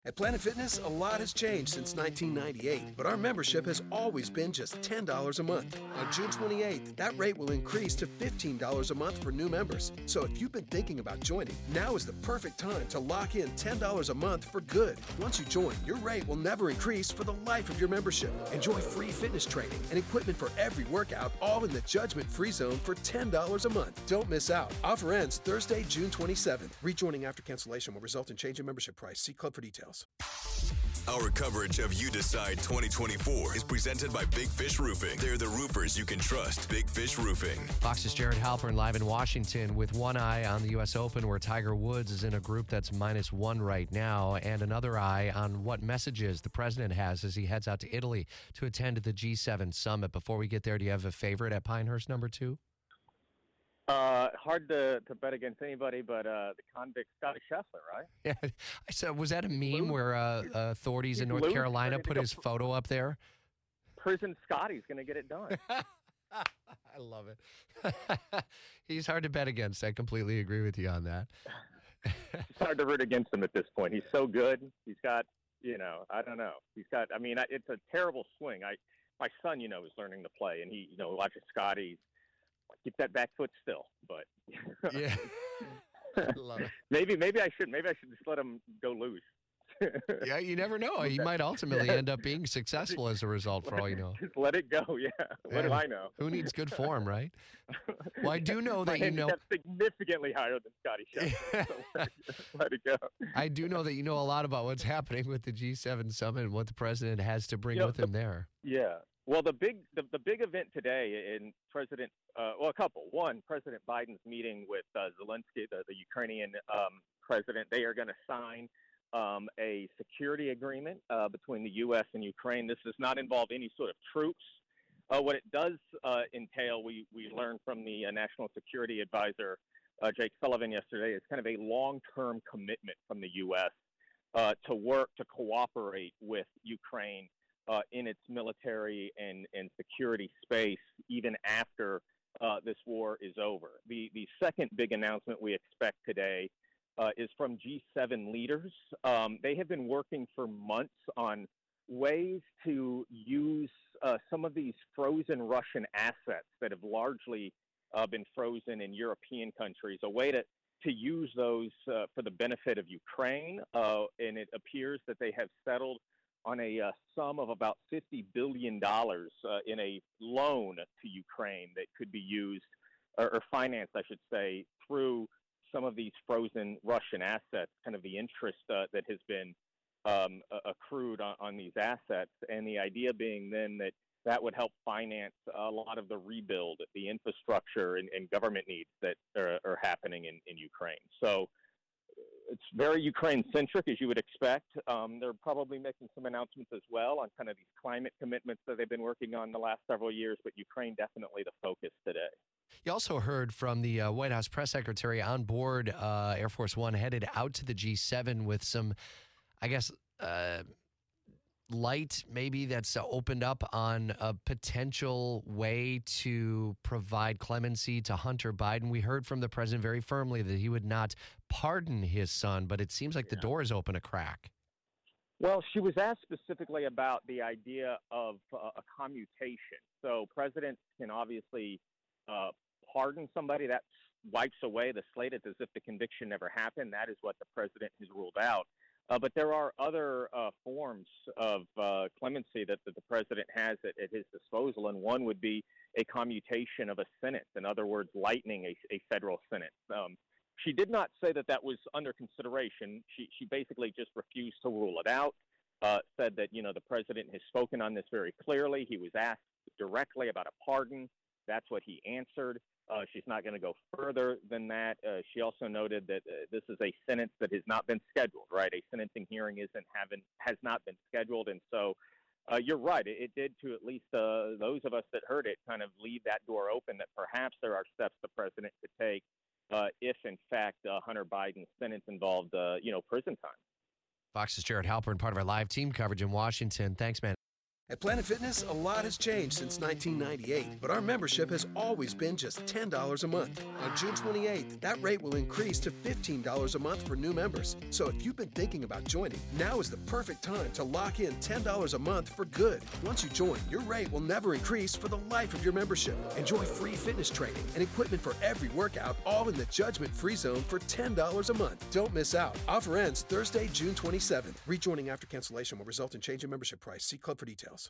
At Planet Fitness, a lot has changed since 1998, but our membership has always been just $10 a month. On June 28th, that rate will increase to $15 a month for new members. So if you've been thinking about joining, now is the perfect time to lock in $10 a month for good. Once you join, your rate will never increase for the life of your membership. Enjoy free fitness training and equipment for every workout, all in the judgment-free zone for $10 a month. Don't miss out. Offer ends Thursday, June 27th. Rejoining after cancellation will result in change in membership price. See club for details. Our coverage of You Decide 2024 is presented by Big Fish Roofing. They're the roofers you can trust. Big Fish Roofing. Fox's Jared Halpern live in Washington with one eye on the U.S. Open, where Tiger Woods is in a group that's -1 right now, and another eye on what messages the president has as he heads out to Italy to attend the G7 summit. Before we get there, do you have a favorite at Pinehurst number 2? Hard to bet against anybody but the convict Scotty Scheffler, right? Yeah. I said, was that a meme where authorities in North Carolina put his photo up there? Prison Scotty's going to get it done. I love it. He's hard to bet against. I completely agree with you on that. It's hard to root against him at this point. He's so good. He's got, I don't know. It's a terrible swing. My son, is learning to play, and he, watches Scotty. Keep that back foot still, but yeah, I love it. Maybe I should just let him go loose. Yeah, you never know. He might ultimately end up being successful as a result, for all you know. Just let it go. Yeah. What do I know? Who needs good form, right? Well, I do know that that's significantly higher than Scotty Scheffler. So let it go. I do know that you know a lot about what's happening with the G7 summit and what the president has to bring with him there. Yeah. Well, the big event today in a couple. One, President Biden's meeting with Zelensky, the Ukrainian president. They are going to sign a security agreement between the U.S. and Ukraine. This does not involve any sort of troops. What it does entail, we learned from the National Security Advisor, Jake Sullivan, yesterday, is kind of a long-term commitment from the U.S. To work to cooperate with Ukraine in its military and security space, even after this war is over. The second big announcement we expect today is from G7 leaders. They have been working for months on ways to use some of these frozen Russian assets that have largely been frozen in European countries, a way to use those for the benefit of Ukraine. And it appears that they have settled on a sum of about $50 billion in a loan to Ukraine that could be used or financed, I should say, through some of these frozen Russian assets, kind of the interest that has been accrued on these assets. And the idea being then that would help finance a lot of the rebuild, the infrastructure and government needs that are happening in Ukraine. So it's very Ukraine-centric, as you would expect. They're probably making some announcements as well on kind of these climate commitments that they've been working on the last several years, but Ukraine definitely the focus today. You also heard from the White House press secretary on board Air Force One headed out to the G7 with some, I guess, light maybe that's opened up on a potential way to provide clemency to Hunter Biden. We heard from the president very firmly that he would not pardon his son, but it seems like the door is open a crack. Well, she was asked specifically about the idea of a commutation. So presidents can obviously pardon somebody. That wipes away the slate. It's as if the conviction never happened. That is what the president has ruled out. But there are other forms of clemency that the president has at his disposal, and one would be a commutation of a sentence. In other words, lightening a federal sentence. She did not say that was under consideration. She basically just refused to rule it out, said that, the president has spoken on this very clearly. He was asked directly about a pardon. That's what he answered. She's not going to go further than that. She also noted that this is a sentence that has not been scheduled, right? A sentencing hearing has not been scheduled. And so you're right. It did, to at least those of us that heard it, kind of leave that door open that perhaps there are steps the president could take if, in fact, Hunter Biden's sentence involved, prison time. Fox's Jared Halpern, part of our live team coverage in Washington. Thanks, man. At Planet Fitness, a lot has changed since 1998, but our membership has always been just $10 a month. On June 28th, that rate will increase to $15 a month for new members. So if you've been thinking about joining, now is the perfect time to lock in $10 a month for good. Once you join, your rate will never increase for the life of your membership. Enjoy free fitness training and equipment for every workout, all in the judgment-free zone for $10 a month. Don't miss out. Offer ends Thursday, June 27th. Rejoining after cancellation will result in change in membership price. See club for details.